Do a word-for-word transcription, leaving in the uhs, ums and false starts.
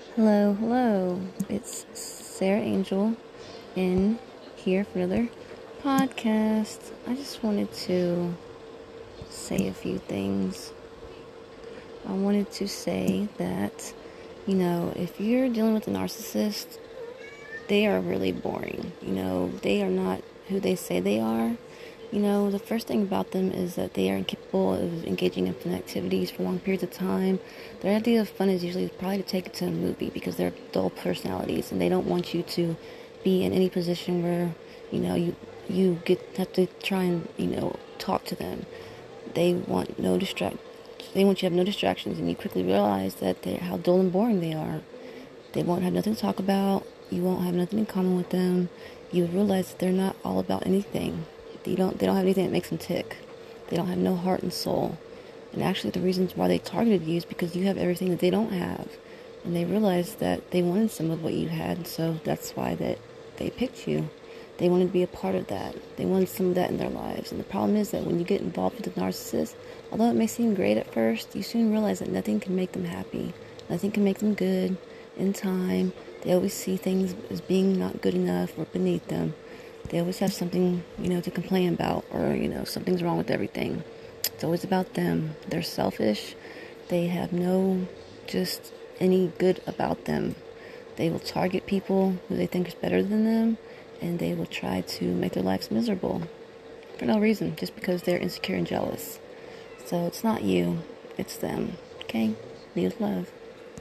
Hello, hello. It's Sarah Angel in here for another podcast. I just wanted to say a few things. I wanted to say that, you know, if you're dealing with a narcissist, they are really boring. You know, they are not who they say they are. You know, the first thing about them is that they are incapable of engaging in fun activities for long periods of time. Their idea of fun is usually probably to take it to a movie because they're dull personalities and they don't want you to be in any position where, you know, you you get have to try and, you know, talk to them. They want no distract they want you to have no distractions, and you quickly realize that they how dull and boring they are. They won't have nothing to talk about. You won't have nothing in common with them. You realize that they're not all about anything. They don't they don't have anything that makes them tick. They don't have no heart and soul. And actually the reasons why they targeted you is because you have everything that they don't have. And they realized that they wanted some of what you had, so that's why that they picked you. They wanted to be a part of that. They wanted some of that in their lives. And the problem is that when you get involved with a narcissist, although it may seem great at first, you soon realize that nothing can make them happy. Nothing can make them good in time. They always see things as being not good enough or beneath them. They always have something, you know, to complain about, or, you know, something's wrong with everything. It's always about them. They're selfish. They have no just any good about them. They will target people who they think is better than them, and they will try to make their lives miserable for no reason, just because they're insecure and jealous. So it's not you, it's them. Okay? Need love.